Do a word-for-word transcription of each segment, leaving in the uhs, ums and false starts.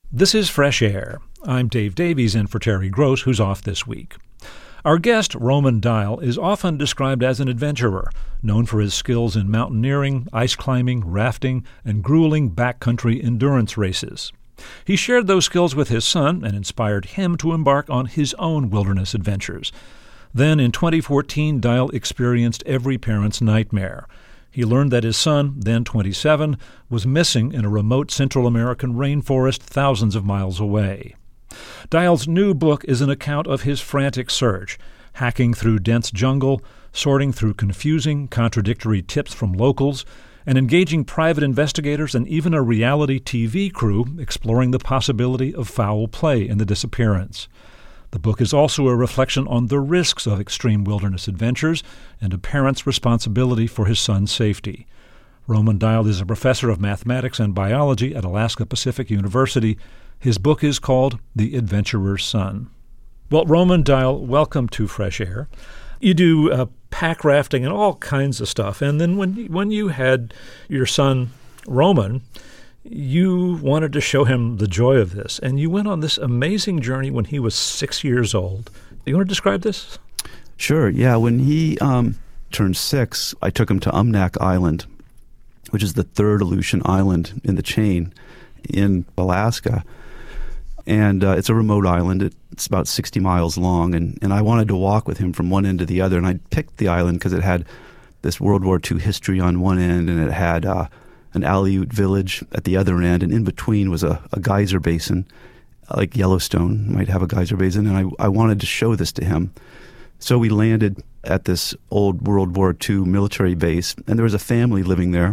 This is Fresh Air. I'm Dave Davies in for Terry Gross, who's off this week. Our guest, Roman Dial, is often described as an adventurer, known for his skills in mountaineering, ice climbing, rafting, and grueling backcountry endurance races. He shared those skills with his son and inspired him to embark on his own wilderness adventures. Then, in twenty fourteen, Dial experienced every parent's nightmare. He learned that his son, then twenty-seven, was missing in a remote Central American rainforest thousands of miles away. Dial's new book is an account of his frantic search, hacking through dense jungle, sorting through confusing, contradictory tips from locals, and engaging private investigators and even a reality T V crew exploring the possibility of foul play in the disappearance. The book is also a reflection on the risks of extreme wilderness adventures and a parent's responsibility for his son's safety. Roman Dial is a professor of mathematics and biology at Alaska Pacific University. His book is called The Adventurer's Son. Well, Roman Dial, welcome to Fresh Air. You do uh, pack rafting and all kinds of stuff. And then when when you had your son, Roman, you wanted to show him the joy of this, and you went on this amazing journey when he was six years old. You want to describe this? Sure, yeah. When he um, turned six, I took him to Umnak Island, which is the third Aleutian island in the chain in Alaska. And uh, it's a remote island. It's about sixty miles long, and, and I wanted to walk with him from one end to the other, and I picked the island because it had this World War Two history on one end, and it had uh, an Aleut village at the other end, and in between was a, a geyser basin, like Yellowstone might have a geyser basin, and I, I wanted to show this to him. So we landed at this old World War Two military base, and there was a family living there,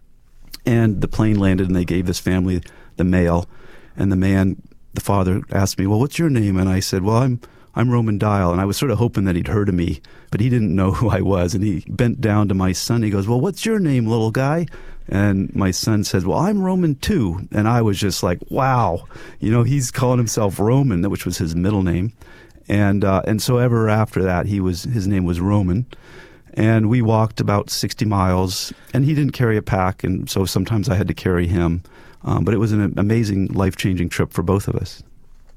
and the plane landed, and they gave this family the mail, and the man, the father, asked me, well, what's your name? And I said, well, I'm I'm Roman Dial, and I was sort of hoping that he'd heard of me, but he didn't know who I was, and he bent down to my son. He goes, well, what's your name, little guy? And my son says, well, I'm Roman too. And I was just like, wow, you know, he's calling himself Roman, which was his middle name. And uh, and so ever after that, he was his name was Roman. And we walked about sixty miles, and he didn't carry a pack, and so sometimes I had to carry him. Um, but it was an amazing, life-changing trip for both of us.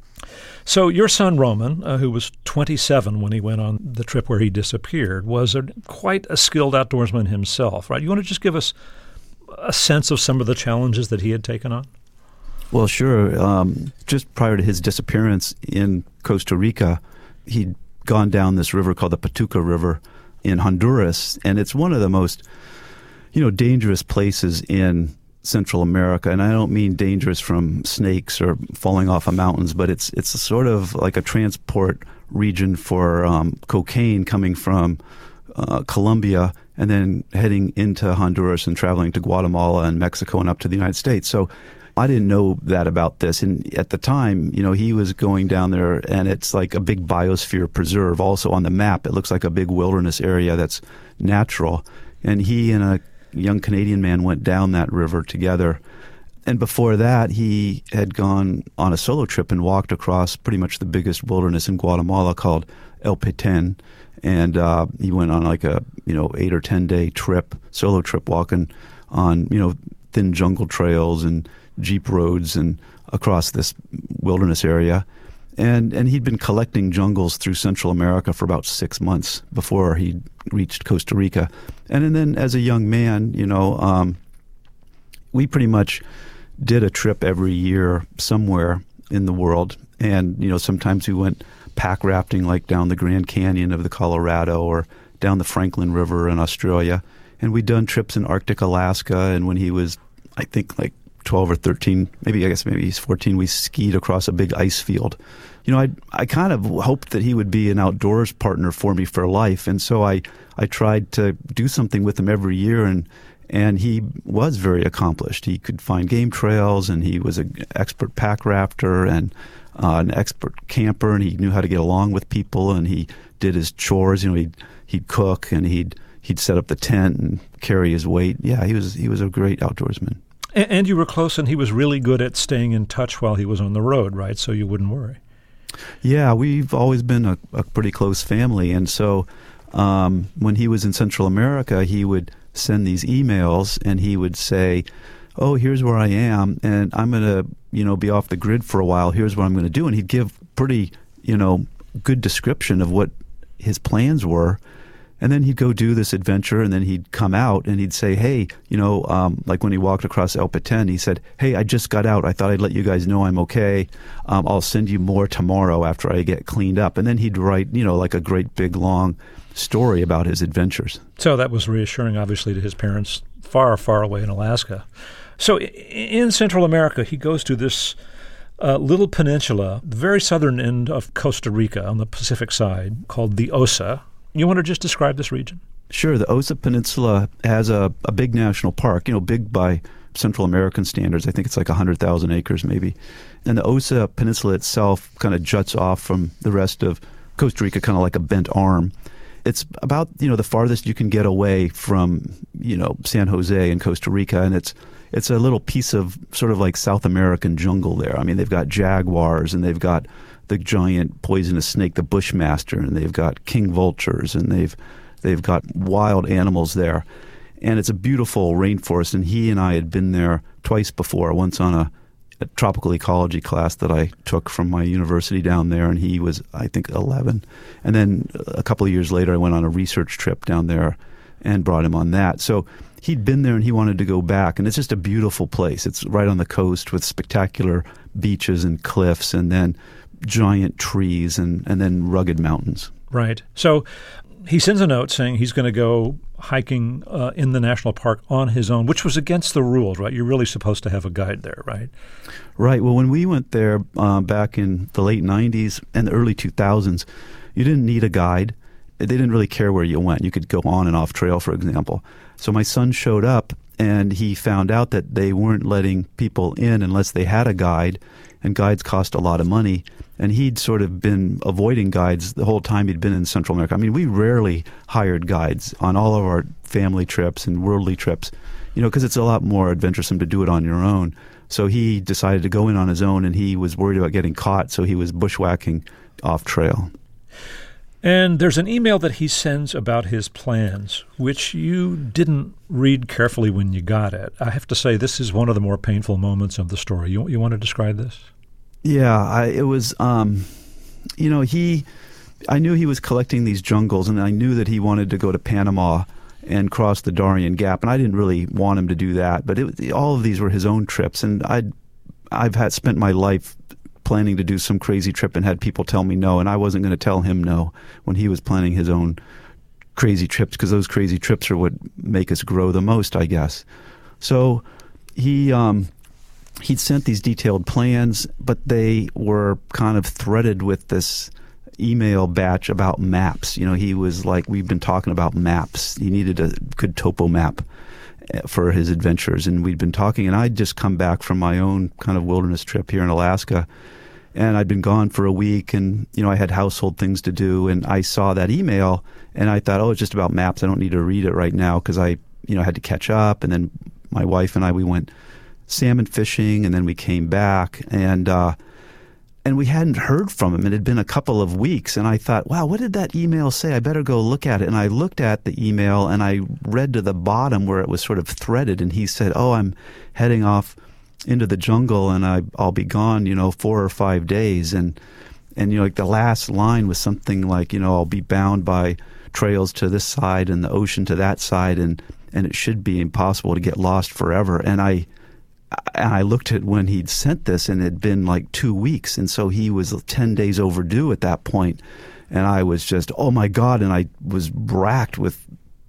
So your son Roman, uh, who was twenty-seven when he went on the trip where he disappeared, was a, quite a skilled outdoorsman himself, right? You want to just give us a sense of some of the challenges that he had taken on? Well, sure. Um, just prior to his disappearance in Costa Rica, he'd gone down this river called the Patuca River in Honduras, and it's one of the most, you know, dangerous places in Central America. And I don't mean dangerous from snakes or falling off of mountains, but it's it's a sort of like a transport region for um, cocaine coming from uh, Colombia and then heading into Honduras and traveling to Guatemala and Mexico and up to the United States. So I didn't know that about this. And at the time, you know, he was going down there, and it's like a big biosphere preserve. Also on the map, it looks like a big wilderness area that's natural. And he and a young Canadian man went down that river together. And before that, he had gone on a solo trip and walked across pretty much the biggest wilderness in Guatemala called El Petén. And uh, he went on like a, you know, eight or ten day trip, solo trip, walking on, you know, thin jungle trails and jeep roads and across this wilderness area. And and he'd been collecting jungles through Central America for about six months before he reached Costa Rica. And, and then as a young man, you know, um, we pretty much did a trip every year somewhere in the world. And, you know, sometimes we went pack rafting like down the Grand Canyon of the Colorado or down the Franklin River in Australia. And we'd done trips in Arctic Alaska. And when he was, I think, like twelve or thirteen, maybe I guess maybe he's fourteen, we skied across a big ice field. You know, I I kind of hoped that he would be an outdoors partner for me for life. And so I, I tried to do something with him every year. And And he was very accomplished. He could find game trails, and he was an expert pack rafter and uh, an expert camper, and he knew how to get along with people, and he did his chores. You know, he'd, he'd cook, and he'd he'd set up the tent and carry his weight. Yeah, he was he was a great outdoorsman. And, and you were close, and he was really good at staying in touch while he was on the road, right? So you wouldn't worry. Yeah, we've always been a, a pretty close family, and so um, when he was in Central America, he would send these emails, and he would say, oh, here's where I am, and I'm going to, you know, be off the grid for a while. Here's what I'm going to do. And he'd give pretty, you know, good description of what his plans were. And then he'd go do this adventure, and then he'd come out and he'd say, hey, you know, um, like when he walked across El Petén, he said, hey, I just got out. I thought I'd let you guys know I'm okay. Um, I'll send you more tomorrow after I get cleaned up. And then he'd write, you know, like a great big long story about his adventures. So that was reassuring, obviously, to his parents far, far away in Alaska. So in Central America, he goes to this uh, little peninsula, the very southern end of Costa Rica on the Pacific side, called the Osa. You want to just describe this region? Sure. The Osa Peninsula has a, a big national park, you know, big by Central American standards. I think it's like one hundred thousand acres maybe. And the Osa Peninsula itself kind of juts off from the rest of Costa Rica, kind of like a bent arm. It's about, you know, the farthest you can get away from, you know, San Jose and Costa Rica. And it's it's a little piece of sort of like South American jungle there. I mean, they've got jaguars, and they've got the giant poisonous snake, the bushmaster, and they've got king vultures, and they've they've got wild animals there. And it's a beautiful rainforest, and he and I had been there twice before, once on a, a tropical ecology class that I took from my university down there, and he was, I think, eleven. And then a couple of years later, I went on a research trip down there and brought him on that. So he'd been there, and he wanted to go back, and it's just a beautiful place. It's right on the coast with spectacular beaches and cliffs, and then giant trees, and, and then rugged mountains. Right. So he sends a note saying he's going to go hiking uh, in the national park on his own, which was against the rules, right? You're really supposed to have a guide there, right? Right. Well, when we went there uh, back in the late nineties and the early two thousands, you didn't need a guide. They didn't really care where you went. You could go on and off trail, for example. So my son showed up, and he found out that they weren't letting people in unless they had a guide, and guides cost a lot of money. And he'd sort of been avoiding guides the whole time he'd been in Central America. I mean, we rarely hired guides on all of our family trips and worldly trips, you know, because it's a lot more adventuresome to do it on your own. So he decided to go in on his own, and he was worried about getting caught, so he was bushwhacking off trail. And there's an email that he sends about his plans, which you didn't read carefully when you got it. I have to say, this is one of the more painful moments of the story. You, you want to describe this? Yeah, I, it was, um, you know, he, I knew he was collecting these jungles, and I knew that he wanted to go to Panama and cross the Darien Gap, and I didn't really want him to do that, but it, all of these were his own trips, and I'd, I've had spent my life planning to do some crazy trip and had people tell me no, and I wasn't going to tell him no when he was planning his own crazy trips, because those crazy trips are what make us grow the most, I guess. So he um, he'd sent these detailed plans, but they were kind of threaded with this email batch about maps. You know, he was like, we've been talking about maps. He needed a good topo map for his adventures, and we'd been talking, and I'd just come back from my own kind of wilderness trip here in Alaska, and I'd been gone for a week, and, you know, I had household things to do, and I saw that email, and I thought, oh, it's just about maps. I don't need to read it right now, because I, you know, had to catch up, and then my wife and I, we went salmon fishing, and then we came back, and uh, and we hadn't heard from him. It had been a couple of weeks, and I thought, wow, what did that email say? I better go look at it. And I looked at the email, and I read to the bottom where it was sort of threaded, and he said, oh, I'm heading off into the jungle, and I, I'll be gone, you know, four or five days. And, and, you know, like the last line was something like, you know, I'll be bound by trails to this side and the ocean to that side, and, and it should be impossible to get lost forever. And I... And I looked at when he'd sent this, and it had been like two weeks. And so he was ten days overdue at that point. And I was just, oh, my God. And I was racked with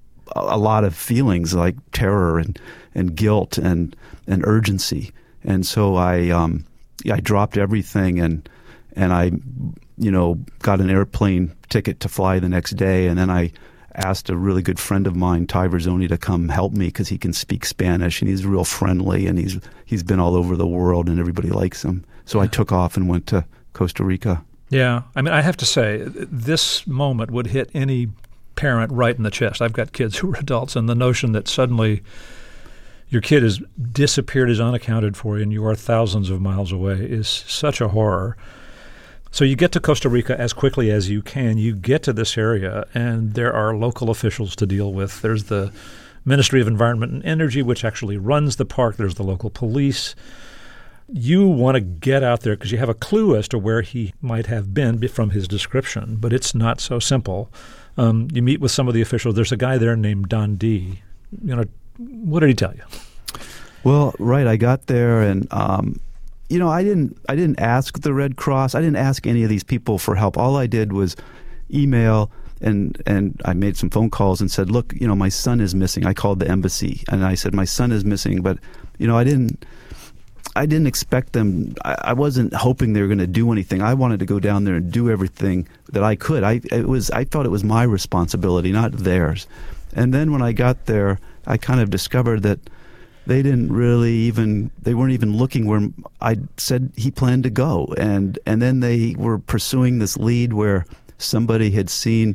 a lot of feelings like terror and, and guilt and, and urgency. And so I um, I dropped everything, and and I, you know, got an airplane ticket to fly the next day. And then I asked a really good friend of mine, Ty Verzoni, to come help me, because he can speak Spanish, and he's real friendly, and he's he's been all over the world, and everybody likes him. So I took off and went to Costa Rica. Yeah. I mean, I have to say, this moment would hit any parent right in the chest. I've got kids who are adults, and the notion that suddenly your kid has disappeared, is unaccounted for, and you are thousands of miles away is such a horror. So you get to Costa Rica as quickly as you can. You get to this area, and there are local officials to deal with. There's the Ministry of Environment and Energy, which actually runs the park. There's the local police. You want to get out there because you have a clue as to where he might have been from his description, but it's not so simple. Um, you meet with some of the officials. There's a guy there named Don D. You know, what did he tell you? Well, right, I got there, and um, you know, I didn't, I didn't ask the Red Cross. I didn't ask any of these people for help. All I did was email, and and I made some phone calls and said, look, you know, my son is missing. I called the embassy, and I said, my son is missing, but you know, I didn't. I didn't expect them. I, I wasn't hoping they were going to do anything. I wanted to go down there and do everything that I could. I it was. I thought it was my responsibility, not theirs. And then when I got there, I kind of discovered that they didn't really even. They weren't even looking where I said he planned to go. And and then they were pursuing this lead where somebody had seen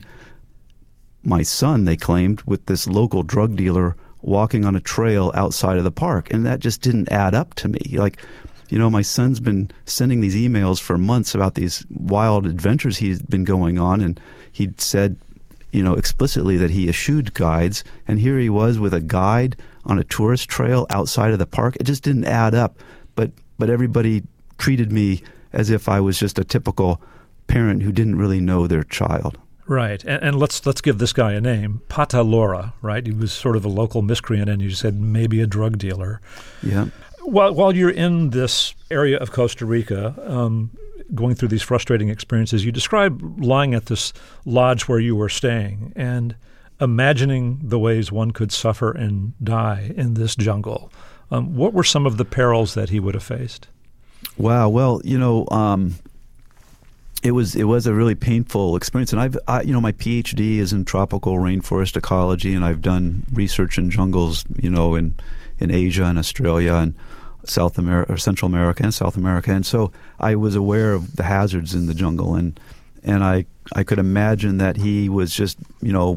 my son, they claimed, with this local drug dealer walking on a trail outside of the park. And that just didn't add up to me. Like, you know, my son's been sending these emails for months about these wild adventures he's been going on. And he'd said, you know, explicitly that he eschewed guides. And here he was with a guide on a tourist trail outside of the park. It just didn't add up. But but everybody treated me as if I was just a typical parent who didn't really know their child. Right, and, and let's let's give this guy a name, Pata Lora, right? He was sort of a local miscreant, and you said maybe a drug dealer. Yeah. While while you're in this area of Costa Rica, um, going through these frustrating experiences, you describe lying at this lodge where you were staying and imagining the ways one could suffer and die in this jungle. Um, what were some of the perils that he would have faced? Wow. Well, you know. Um, It was it was a really painful experience, and I've I, you know my PhD is in tropical rainforest ecology, and I've done research in jungles, you know, in in Asia and Australia and South America or Central America and South America, and so I was aware of the hazards in the jungle, and and I I could imagine that he was just you know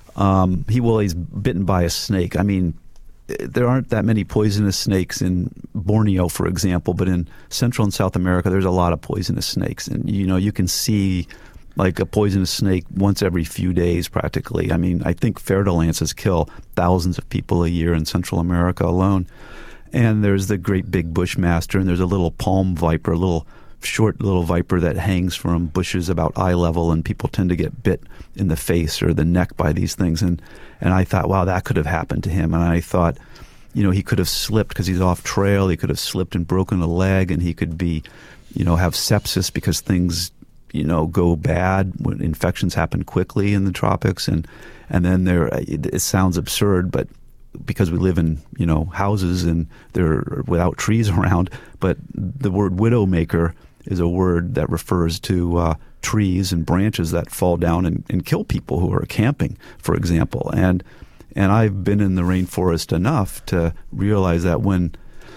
um, he well he's bitten by a snake. I mean, there aren't that many poisonous snakes in Borneo, for example, but in Central and South America, there's a lot of poisonous snakes. And, you know, you can see like a poisonous snake once every few days practically. I mean, I think fer-de-lances kill thousands of people a year in Central America alone. And there's the great big bushmaster, and there's a little palm viper, a little short little viper that hangs from bushes about eye level, and people tend to get bit in the face or the neck by these things. And and I thought, wow, that could have happened to him. And I thought, you know, he could have slipped because he's off trail. He could have slipped and broken a leg, and he could be, you know, have sepsis because things, you know, go bad when infections happen quickly in the tropics. And and then there, it, it sounds absurd, but because we live in, you know, houses and they're without trees around, but the word widowmaker is a word that refers to uh, trees and branches that fall down and, and kill people who are camping, for example. And and I've been in the rainforest enough to realize that when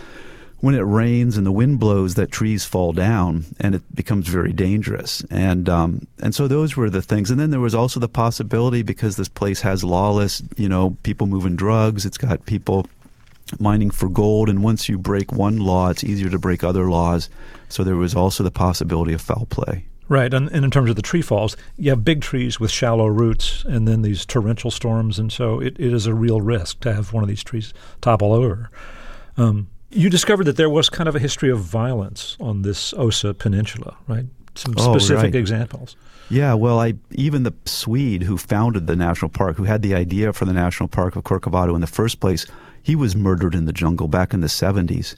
when it rains and the wind blows, that trees fall down and it becomes very dangerous. And um, and so those were the things. And then there was also the possibility, because this place has lawless, you know, people moving drugs. It's got people mining for gold. And once you break one law, it's easier to break other laws. So there was also the possibility of foul play. Right, and, and in terms of the tree falls, you have big trees with shallow roots and then these torrential storms, and so it, it is a real risk to have one of these trees topple over. Um, you discovered that there was kind of a history of violence on this Osa Peninsula, right? Some specific oh, right. examples. Yeah, well, I even the Swede who founded the national park, who had the idea for the national park of Corcovado in the first place, he was murdered in the jungle back in the seventies.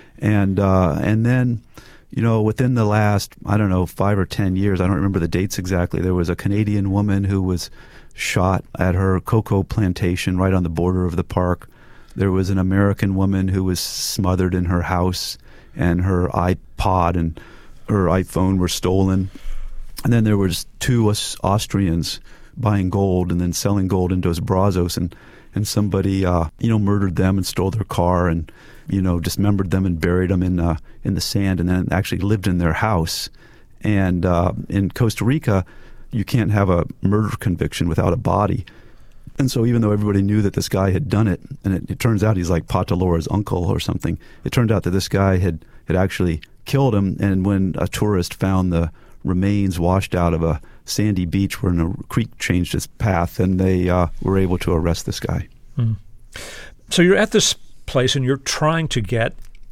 And uh, and then, you know, within the last, I don't know, five or ten years, I don't remember the dates exactly, there was a Canadian woman who was shot at her cocoa plantation right on the border of the park. There was an American woman who was smothered in her house, and her iPod and her iPhone were stolen. And then there was two Austrians buying gold and then selling gold in Dos Brazos, and, and somebody, uh, you know, murdered them and stole their car and, you know, dismembered them and buried them in uh, in the sand, and then actually lived in their house. And uh, in Costa Rica, you can't have a murder conviction without a body. And so even though everybody knew that this guy had done it, and it, it turns out he's like Pata Lora's uncle or something, it turned out that this guy had, had actually killed him. And when a tourist found the remains washed out of a sandy beach where a creek changed its path, and they uh, were able to arrest this guy. Mm. So you're at this place and you're trying to get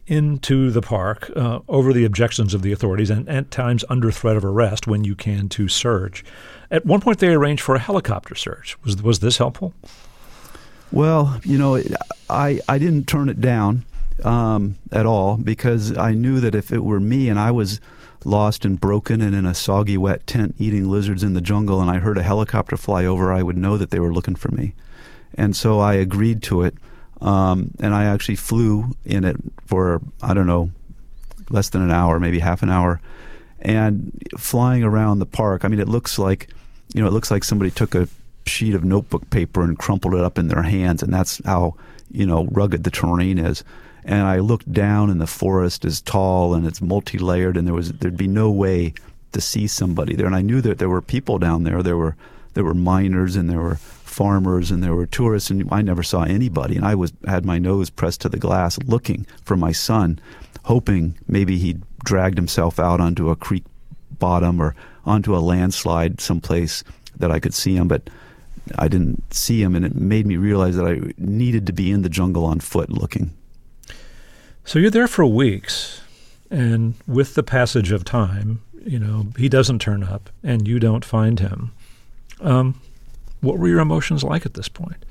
into the park uh, over the objections of the authorities and at times under threat of arrest when you can to search. At one point, they arranged for a helicopter search. Was was this helpful? Well, you know, I I didn't turn it down um, at all because I knew that if it were me and I was lost and broken and in a soggy, wet tent eating lizards in the jungle and I heard a helicopter fly over, I would know that they were looking for me. And so I agreed to it. Um, and I actually flew in it for, I don't know, less than an hour, maybe half an hour. And flying around the park, I mean, it looks like, you know, it looks like somebody took a sheet of notebook paper and crumpled it up in their hands. And that's how, you know, rugged the terrain is. And I looked down and the forest is tall and it's multi-layered and there was, there'd be no way to see somebody there. And I knew that there were people down there. There were, there were miners and there were farmers and there were tourists, and I never saw anybody. And I was had my nose pressed to the glass looking for my son, hoping maybe he'd dragged himself out onto a creek bottom or onto a landslide someplace that I could see him. But I didn't see him, and it made me realize that I needed to be in the jungle on foot looking. So you're there for weeks, and with the passage of time, you know, he doesn't turn up and you don't find him. Um, what were your emotions like at this point?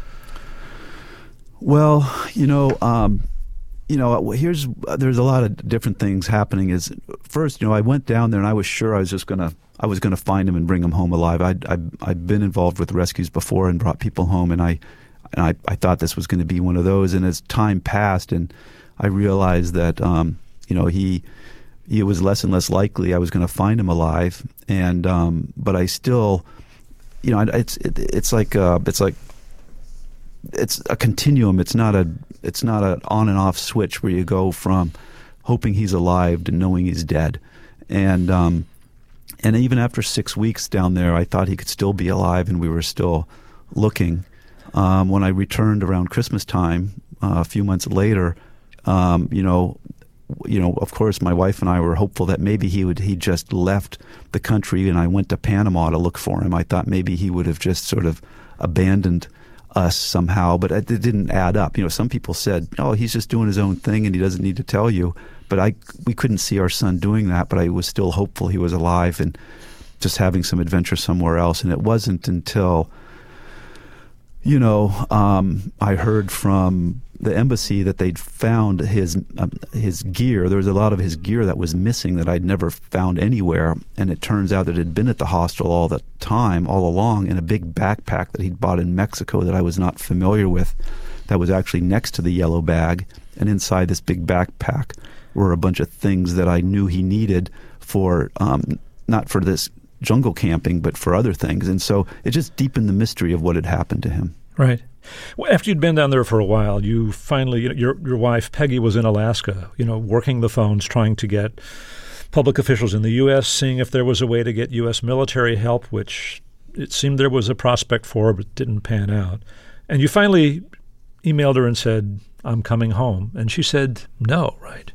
Well, you know, um, you know, here's there's a lot of different things happening. Is first, you know, I went down there and I was sure I was just gonna I was gonna find him and bring him home alive. I'd I'd, I'd been involved with rescues before and brought people home, and I and I, I thought this was going to be one of those. And as time passed, and I realized that um, you know he. It was less and less likely I was going to find him alive, and um, but I still, you know, it's it, it's like uh, it's like it's a continuum. It's not a it's not an on and off switch where you go from hoping he's alive to knowing he's dead, and um, and even after six weeks down there, I thought he could still be alive, and we were still looking. Um, when I returned around Christmas time, uh, a few months later, um, you know. You know, of course, my wife and I were hopeful that maybe he would, he just left the country, and I went to Panama to look for him. I thought maybe he would have just sort of abandoned us somehow, but it didn't add up. You know, some people said, oh, he's just doing his own thing and he doesn't need to tell you. But I, we couldn't see our son doing that, but I was still hopeful he was alive and just having some adventure somewhere else. And it wasn't until, you know, um, I heard from the embassy that they'd found his um, his gear. There was a lot of his gear that was missing that I'd never found anywhere, and it turns out that it had been at the hostel all the time, all along, in a big backpack that he'd bought in Mexico that I was not familiar with, that was actually next to the yellow bag. And inside this big backpack were a bunch of things that I knew he needed for, um, not for this jungle camping, but for other things. And so it just deepened the mystery of what had happened to him. Right. Well, after you'd been down there for a while, you finally, you know, your your wife, Peggy, was in Alaska, you know, working the phones, trying to get public officials in the U S, seeing if there was a way to get U S military help, which it seemed there was a prospect for, but didn't pan out. And you finally emailed her and said, I'm coming home. And she said, no, right?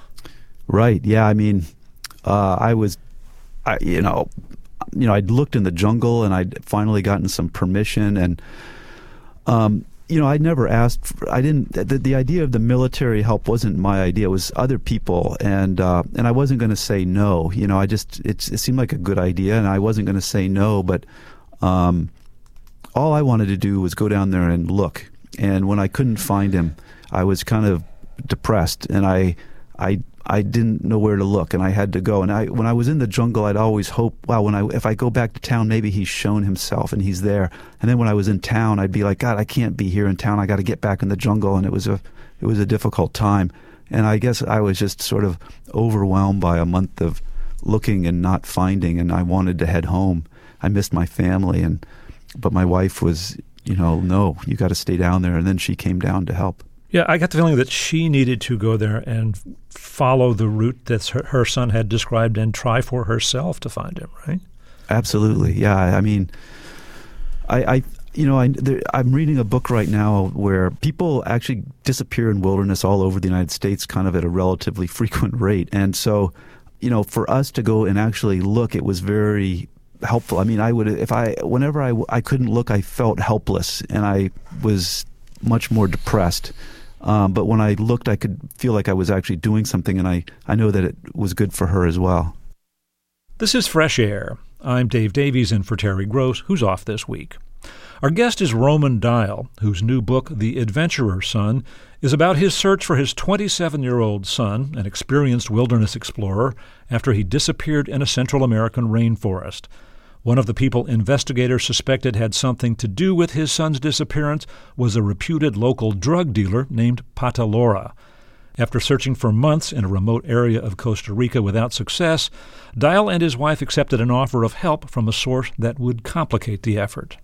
Right. Yeah. I mean, uh, I was, I, you know, you know, I'd looked in the jungle and I'd finally gotten some permission, and Um, you know, I never asked. For, I didn't. The, the idea of the military help wasn't my idea. It was other people, and uh, and I wasn't going to say no. You know, I just it, it seemed like a good idea, and I wasn't going to say no. But um, all I wanted to do was go down there and look. And when I couldn't find him, I was kind of depressed, and I I I didn't know where to look, and I had to go. And I when I was in the jungle, I'd always hope, wow, when I if I go back to town, maybe he's shown himself and he's there. And then when I was in town, I'd be like, God, I can't be here in town. I got to get back in the jungle. And it was a it was a difficult time. And I guess I was just sort of overwhelmed by a month of looking and not finding. And I wanted to head home. I missed my family, and but my wife was, you know, no, you got to stay down there. And then she came down to help. Yeah, I got the feeling that she needed to go there and follow the route that her, her son had described and try for herself to find him, right? Absolutely, yeah. I mean, I, I you know, I, there, I'm reading a book right now where people actually disappear in wilderness all over the United States kind of at a relatively frequent rate. And so, you know, for us to go and actually look, it was very helpful. I mean, I would, if I, whenever I, I couldn't look, I felt helpless, and I was much more depressed. Um, but when I looked, I could feel like I was actually doing something, and I, I know that it was good for her as well. This is Fresh Air. I'm Dave Davies in for Terry Gross, who's off this week. Our guest is Roman Dial, whose new book, The Adventurer Son, is about his search for his twenty-seven-year-old son, an experienced wilderness explorer, after he disappeared in a Central American rainforest. One of the people investigators suspected had something to do with his son's disappearance was a reputed local drug dealer named Patalora. After searching for months in a remote area of Costa Rica without success, Dial and his wife accepted an offer of help from a source that would complicate the effort.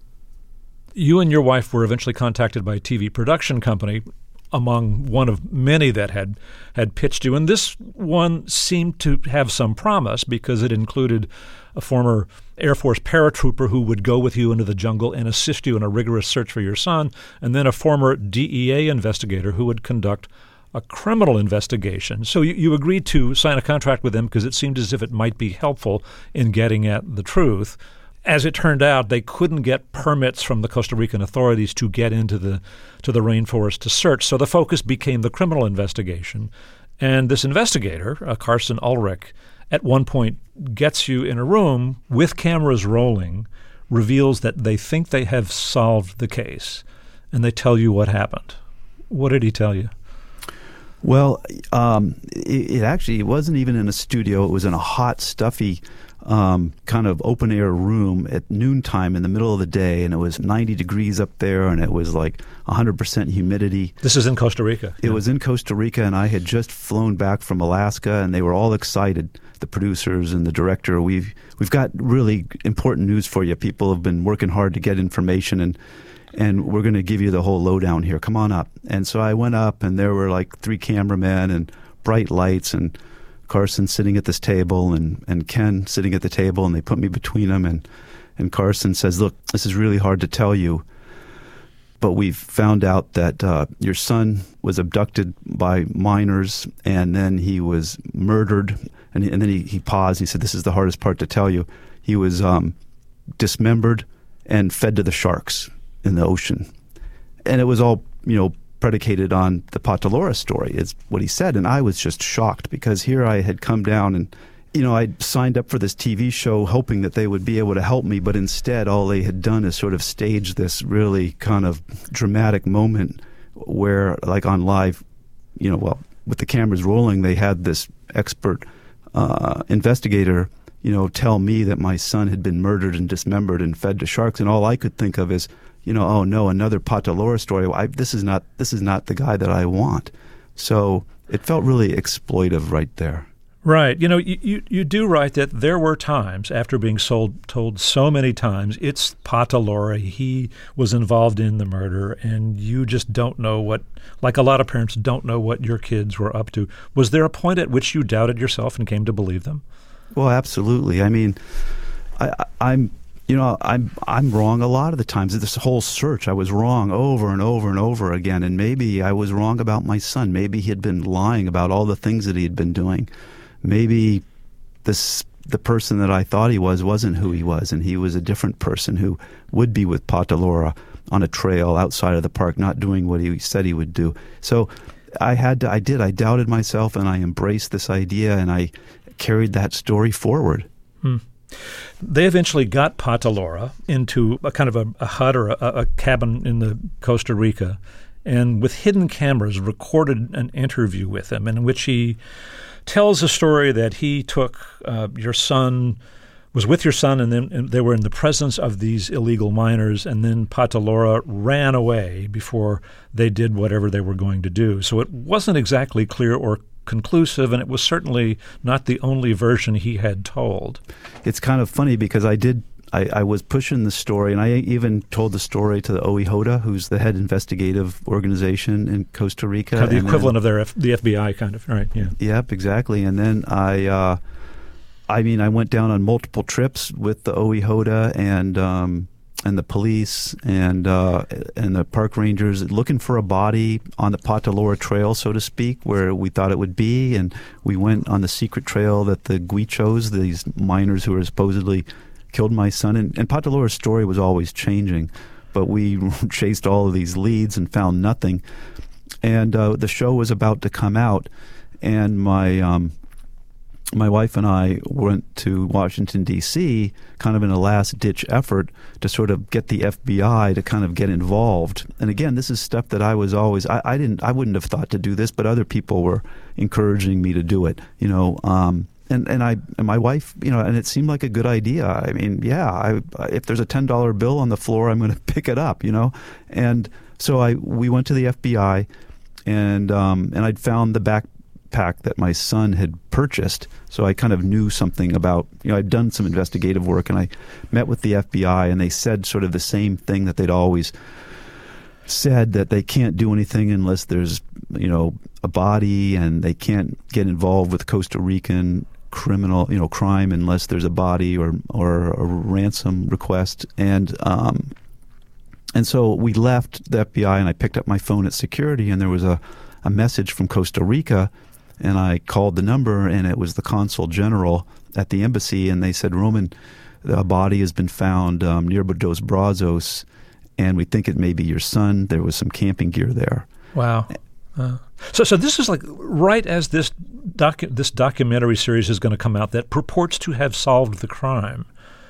You and your wife were eventually contacted by a T V production company, among one of many that had, had pitched you, and this one seemed to have some promise because it included a former Air Force paratrooper who would go with you into the jungle and assist you in a rigorous search for your son, and then a former D E A investigator who would conduct a criminal investigation. So you, you agreed to sign a contract with them because it seemed as if it might be helpful in getting at the truth. As it turned out, they couldn't get permits from the Costa Rican authorities to get into the to the rainforest to search, so the focus became the criminal investigation. And this investigator, uh, Carson Ulrich, at one point gets you in a room with cameras rolling, reveals that they think they have solved the case, and they tell you what happened. What did he tell you? Well, um, it, it actually it wasn't even in a studio. It was in a hot, stuffy um, kind of open-air room at noontime in the middle of the day, and it was ninety degrees up there, and it was like one hundred percent humidity. This is in Costa Rica. It yeah. was in Costa Rica, and I had just flown back from Alaska, and they were all excited, the producers and the director. We've, we've got really important news for you. People have been working hard to get information, and and we're going to give you the whole lowdown here. Come on up. And so I went up, and there were like three cameramen and bright lights, and Carson sitting at this table, and, and Ken sitting at the table, and they put me between them. And, and Carson says, look, this is really hard to tell you, but we've found out that uh, your son was abducted by miners, and then he was murdered. And, and then he, he paused, and he said, this is the hardest part to tell you. He was um, dismembered and fed to the sharks in the ocean. And it was all, you know, predicated on the Patalora story, is what he said. And I was just shocked because here I had come down and, you know, I signed up for this T V show hoping that they would be able to help me, but instead all they had done is sort of stage this really kind of dramatic moment where, like on live, you know, well, with the cameras rolling, they had this expert uh, investigator, you know, tell me that my son had been murdered and dismembered and fed to sharks, and all I could think of is, you know, oh no, another Patalora story. I, this is not this is not the guy that I want. So it felt really exploitive right there. Right. You know, you, you, you do write that there were times after being sold, told so many times, it's Patalora, he was involved in the murder, and you just don't know what, like a lot of parents don't know what your kids were up to. Was there a point at which you doubted yourself and came to believe them? Well, absolutely. I mean, I, I, I'm... You know, I'm I'm wrong a lot of the times. This whole search, I was wrong over and over and over again. And maybe I was wrong about my son. Maybe he had been lying about all the things that he had been doing. Maybe this the person that I thought he was wasn't who he was, and he was a different person who would be with Patalora on a trail outside of the park, not doing what he said he would do. So I had to, I did. I doubted myself, and I embraced this idea, and I carried that story forward. Hmm. They eventually got Patalora into a kind of a, a hut or a, a cabin in the Costa Rica, and with hidden cameras recorded an interview with him in which he tells a story that he took uh, your son, was with your son, and then and they were in the presence of these illegal miners, and then Patalora ran away before they did whatever they were going to do. So it wasn't exactly clear or conclusive, and it was certainly not the only version he had told. It's kind of funny because I did, I, I was pushing the story, and I even told the story to the O I J O D A, who's the head investigative organization in Costa Rica. Kind of the and equivalent then, of their F, the F B I, kind of, right? Yeah. Yep, exactly. And then I, uh, I mean, I went down on multiple trips with the O I J O D A and um, and the police and uh, and the park rangers looking for a body on the Patalora Trail, so to speak, where we thought it would be. And we went on the secret trail that the Guichos, these miners who were supposedly killed my son. And, and Patalora's story was always changing, but we chased all of these leads and found nothing. And uh, the show was about to come out, and my um, my wife and I went to Washington, D C, kind of in a last-ditch effort to sort of get the F B I to kind of get involved. And again, this is stuff that I was always, I, I didn't, I wouldn't have thought to do this, but other people were encouraging me to do it, you know. Um, and, and I, and my wife, you know, and it seemed like a good idea. I mean, yeah, I, if there's a ten dollar bill on the floor, I'm going to pick it up, you know. And so I, we went to the F B I, and um, and I'd found the back pack that my son had purchased, so I kind of knew something about, you know, I'd done some investigative work, and I met with the F B I, and they said sort of the same thing that they'd always said, that they can't do anything unless there's, you know, a body, and they can't get involved with Costa Rican criminal, you know, crime unless there's a body or or a ransom request. And um, and so we left the F B I, and I picked up my phone at security, and there was a, a message from Costa Rica. And I called the number, and it was the consul general at the embassy, and they said, Roman, a body has been found um, near Dos Brazos, and we think it may be your son. There was some camping gear there. Wow. Uh, so so this is like right as this docu- this documentary series is going to come out that purports to have solved the crime.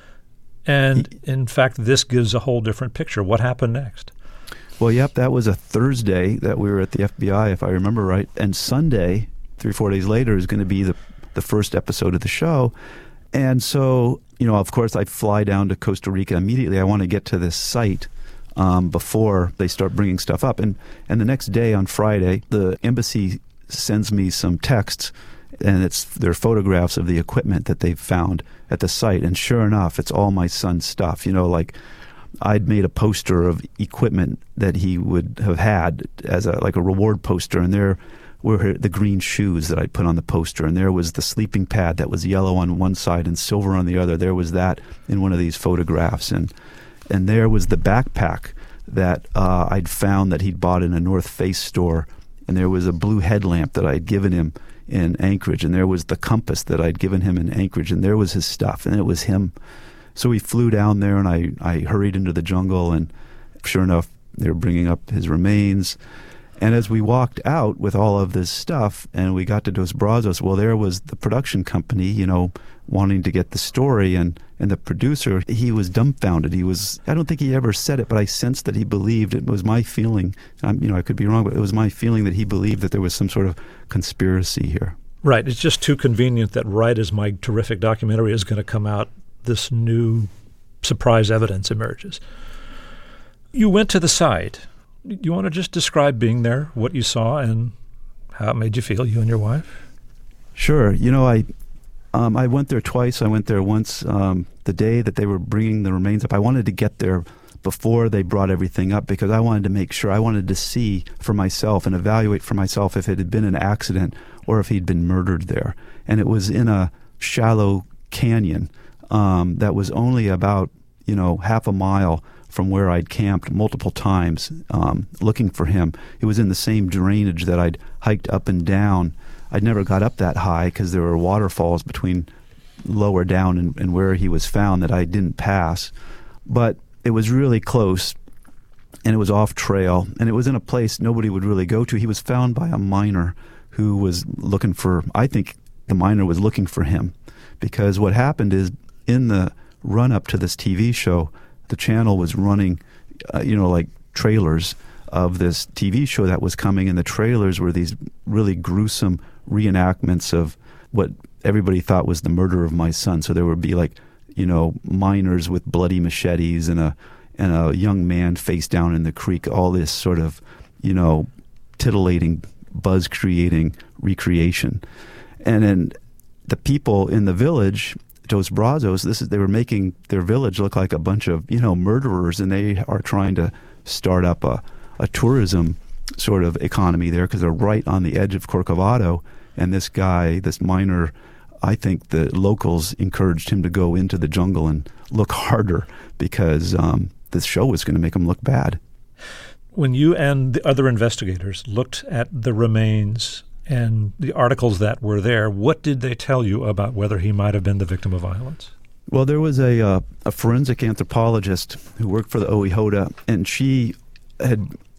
And in fact, this gives a whole different picture. What happened next? Well, yep, that was a Thursday that we were at the F B I, if I remember right. And Sunday, three or four days later, is going to be the the first episode of the show. And so, you know, of course, I fly down to Costa Rica immediately. I want to get to this site um, before they start bringing stuff up. And and the next day, on Friday, the embassy sends me some texts, and it's their photographs of the equipment that they've found at the site. And sure enough, it's all my son's stuff. You know, like I'd made a poster of equipment that he would have had as a like a reward poster, and there were the green shoes that I put on the poster, and there was the sleeping pad that was yellow on one side and silver on the other. There was that in one of these photographs, and and there was the backpack that uh, I'd found that he'd bought in a North Face store, and there was a blue headlamp that I'd given him in Anchorage, and there was the compass that I'd given him in Anchorage, and there was his stuff, and it was him. So we flew down there, and I, I hurried into the jungle, and sure enough, they were bringing up his remains. And as we walked out with all of this stuff, and we got to Dos Brazos, well, there was the production company, you know, wanting to get the story, and, and the producer, he was dumbfounded. He was, I don't think he ever said it, but I sensed that he believed, it was my feeling, um, you know, I could be wrong, but it was my feeling that he believed that there was some sort of conspiracy here. Right. It's just too convenient that right as my terrific documentary is going to come out, this new surprise evidence emerges. You went to the site. Do you want to just describe being there, what you saw, and how it made you feel, you and your wife? Sure. You know, I um, I went there twice. I went there once um, the day that they were bringing the remains up. I wanted to get there before they brought everything up because I wanted to make sure. I wanted to see for myself and evaluate for myself if it had been an accident or if he'd been murdered there. And it was in a shallow canyon um, that was only about, you know, half a mile from where I'd camped multiple times um, looking for him. It was in the same drainage that I'd hiked up and down. I'd never got up that high because there were waterfalls between lower down and, and where he was found that I didn't pass. But it was really close, and it was off trail, and it was in a place nobody would really go to. He was found by a miner who was looking for, I think the miner was looking for him, because what happened is in the run-up to this T V show, the channel was running, uh, you know, like trailers of this T V show that was coming, and the trailers were these really gruesome reenactments of what everybody thought was the murder of my son. So there would be like, you know, miners with bloody machetes and a and a young man face down in the creek, all this sort of, you know, titillating, buzz-creating recreation. And then the people in the village, Dos Brazos, this is they were making their village look like a bunch of, you know, murderers, and they are trying to start up a, a tourism sort of economy there because they're right on the edge of Corcovado. And this guy, this miner, I think the locals encouraged him to go into the jungle and look harder because um, this show was going to make him look bad. When you and the other investigators looked at the remains and the articles that were there, what did they tell you about whether he might have been the victim of violence? Well, there was a uh, a forensic anthropologist who worked for the O E H O D A, and she had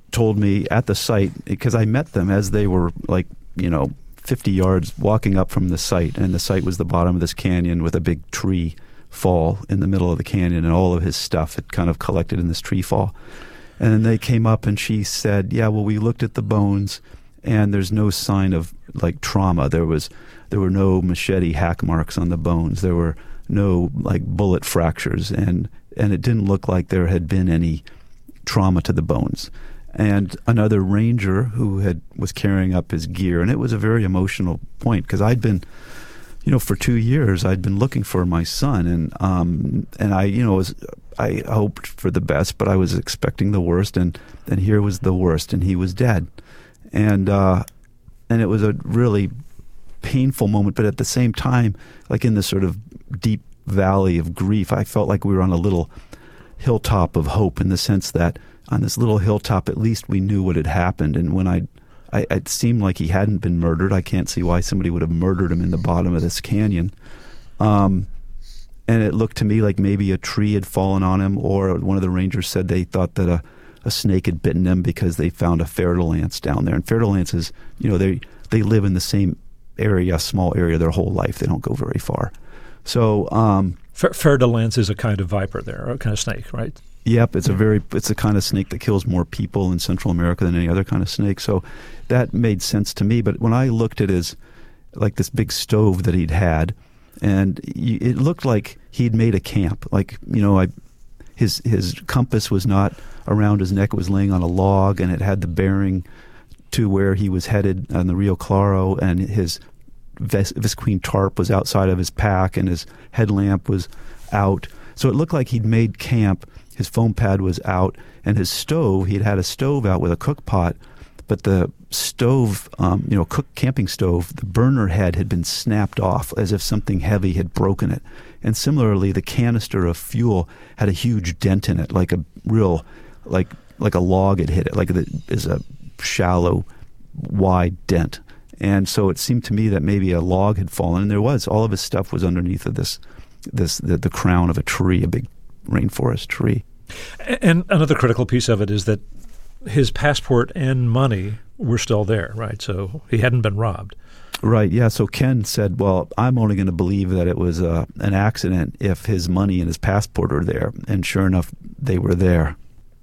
told me at the site, because I met them as they were like, you know, fifty yards walking up from the site, and the site was the bottom of this canyon with a big tree fall in the middle of the canyon, and all of his stuff had kind of collected in this tree fall. And then they came up and she said, yeah, well, we looked at the bones and there's no sign of like trauma. There was, there were no machete hack marks on the bones. There were no like bullet fractures, and, and it didn't look like there had been any trauma to the bones. And another ranger who had was carrying up his gear, and it was a very emotional point because I'd been, you know, for two years I'd been looking for my son, and um, and I, you know, was I hoped for the best, but I was expecting the worst, and and here was the worst, and he was dead, and uh, and it was a really painful moment, but at the same time, like in this sort of deep valley of grief, I felt like we were on a little hilltop of hope, in the sense that on this little hilltop, at least we knew what had happened. And when I, I, it seemed like he hadn't been murdered. I can't see why somebody would have murdered him in the bottom of this canyon. Um, and it looked to me like maybe a tree had fallen on him, or one of the rangers said they thought that a, a snake had bitten him because they found a fer-de-lance down there. And fer-de-lances, you know, they they live in the same area, a small area, their whole life. They don't go very far. So um, fer-de-lance is a kind of viper there, a kind of snake, right? Yep, it's a very it's the kind of snake that kills more people in Central America than any other kind of snake. So that made sense to me. But when I looked at his, like this big stove that he'd had, and it looked like he'd made a camp. Like, you know, I his his compass was not around his neck; it was laying on a log, and it had the bearing to where he was headed on the Rio Claro, and his vis- visqueen tarp was outside of his pack, and his headlamp was out. So it looked like he'd made camp. His foam pad was out, and his stove, he'd had a stove out with a cook pot, but the stove, um, you know, cook camping stove, the burner head had been snapped off as if something heavy had broken it. And similarly, the canister of fuel had a huge dent in it, like a real, like like a log had hit it, like it is a shallow, wide dent. And so it seemed to me that maybe a log had fallen, and there was. All of his stuff was underneath of this, this the, the crown of a tree, a big rainforest tree. And another critical piece of it is that his passport and money were still there, right? So he hadn't been robbed. Right, yeah. So Ken said, well, I'm only going to believe that it was uh, an accident if his money and his passport are there. And sure enough, they were there.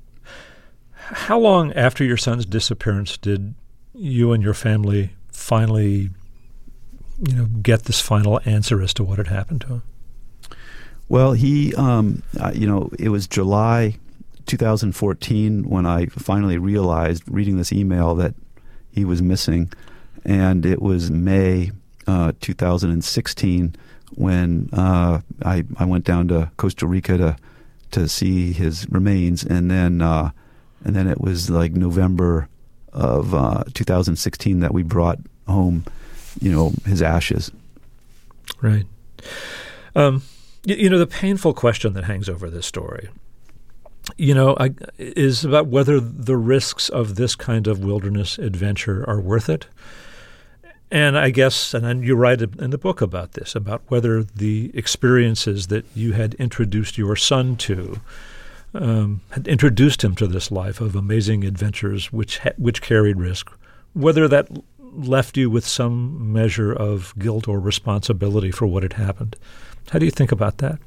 How long after your son's disappearance did you and your family finally, you know, get this final answer as to what had happened to him? Well, he, um, uh, you know, it was July two thousand fourteen when I finally realized, reading this email, that he was missing. And it was May uh, two thousand sixteen when uh, I, I went down to Costa Rica to to see his remains. And then, uh, and then it was like November of uh, two thousand sixteen that we brought home, you know, his ashes. Right. Um You know, the painful question that hangs over this story, you know, I, is about whether the risks of this kind of wilderness adventure are worth it. And I guess, and then you write in the book about this, about whether the experiences that you had introduced your son to, um, had introduced him to this life of amazing adventures which ha- which carried risk, whether that left you with some measure of guilt or responsibility for what had happened. How do you think about that?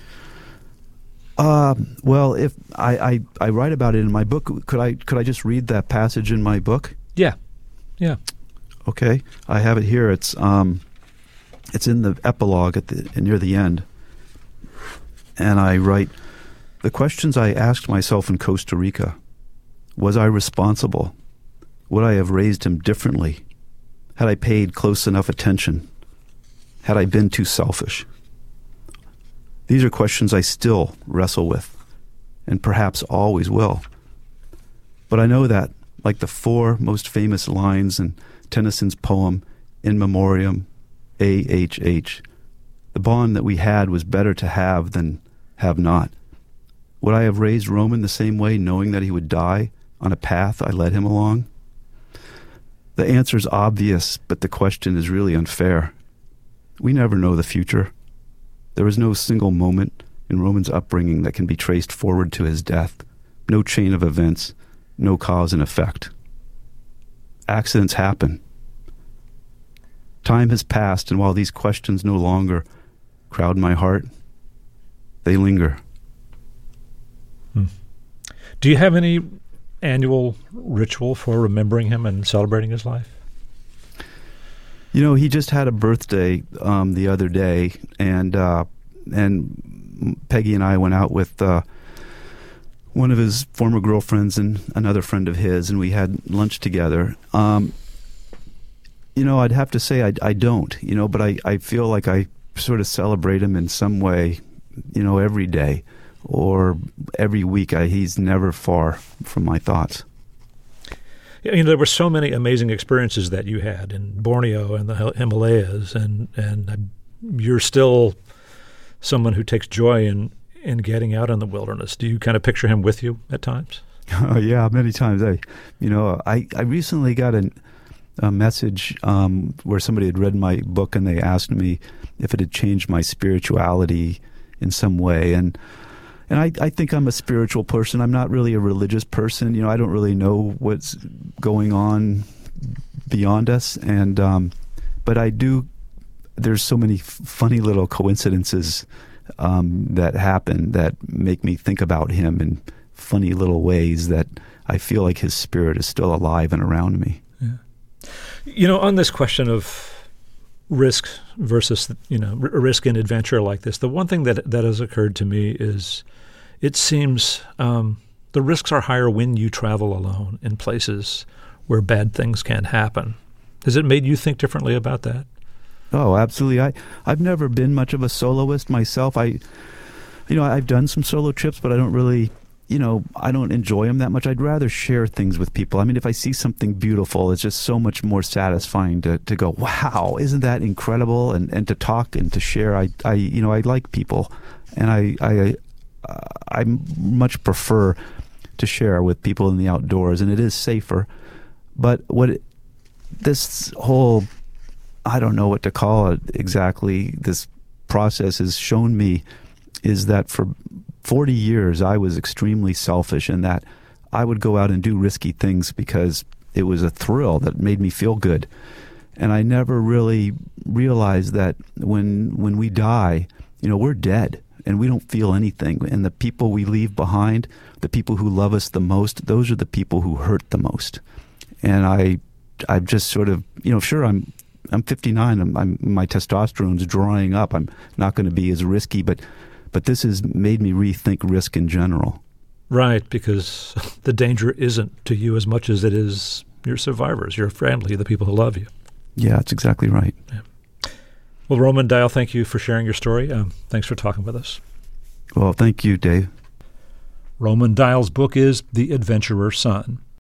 Uh, well, if I, I, I write about it in my book, could I could I just read that passage in my book? Yeah, yeah. Okay, I have it here. It's um, it's in the epilogue at the near the end, and I write, the questions I asked myself in Costa Rica: was I responsible? Would I have raised him differently? Had I paid close enough attention? Had I been too selfish? These are questions I still wrestle with, and perhaps always will. But I know that, like the four most famous lines in Tennyson's poem, In Memoriam, A H H, the bond that we had was better to have than have not. Would I have raised Roman the same way, knowing that he would die on a path I led him along? The answer is obvious, but the question is really unfair. We never know the future. There is no single moment in Roman's upbringing that can be traced forward to his death, no chain of events, no cause and effect. Accidents happen. Time has passed, and while these questions no longer crowd my heart, they linger. Hmm. Do you have any annual ritual for remembering him and celebrating his life? You know, he just had a birthday um, the other day, and uh, and Peggy and I went out with uh, one of his former girlfriends and another friend of his, and we had lunch together. Um, you know, I'd have to say I, I don't, you know, but I, I feel like I sort of celebrate him in some way, you know, every day or every week. I, he's never far from my thoughts. You know, there were so many amazing experiences that you had in Borneo and the Himalayas, and and you're still someone who takes joy in, in getting out in the wilderness. Do you kind of picture him with you at times? Oh, yeah, many times. I, you know, I, I recently got an, a message um, where somebody had read my book and they asked me if it had changed my spirituality in some way, and. And I, I think I'm a spiritual person. I'm not really a religious person. You know, I don't really know what's going on beyond us. And um, but I do. There's so many f- funny little coincidences um, that happen that make me think about him in funny little ways that I feel like his spirit is still alive and around me. Yeah. You know, on this question of risk versus, you know, r- risk and adventure like this, the one thing that that has occurred to me is it seems um, the risks are higher when you travel alone in places where bad things can happen. Has it made you think differently about that? Oh, absolutely. I, I've never been much of a soloist myself. I, you know, I've done some solo trips, but I don't really, you know, I don't enjoy them that much. I'd rather share things with people. I mean, if I see something beautiful, it's just so much more satisfying to, to go, wow, isn't that incredible? And, and to talk and to share. I, I, you know, I like people, and I, I, uh, I much prefer to share with people in the outdoors, and it is safer. But what it, this whole, I don't know what to call it exactly, this process has shown me is that for forty years I was extremely selfish in that I would go out and do risky things because it was a thrill that made me feel good. And I never really realized that when when we die, you know, we're dead and we don't feel anything. And the people we leave behind, the people who love us the most, those are the people who hurt the most. And I, I've just sort of, you know, sure, I'm I'm fifty-nine, I'm, I'm, my testosterone's drying up. I'm not going to be as risky, but but this has made me rethink risk in general. Right, because the danger isn't to you as much as it is your survivors, your family, the people who love you. Yeah, that's exactly right. Yeah. Well, Roman Dial, thank you for sharing your story. Um, thanks for talking with us. Well, thank you, Dave. Roman Dial's book is The Adventurer's Son.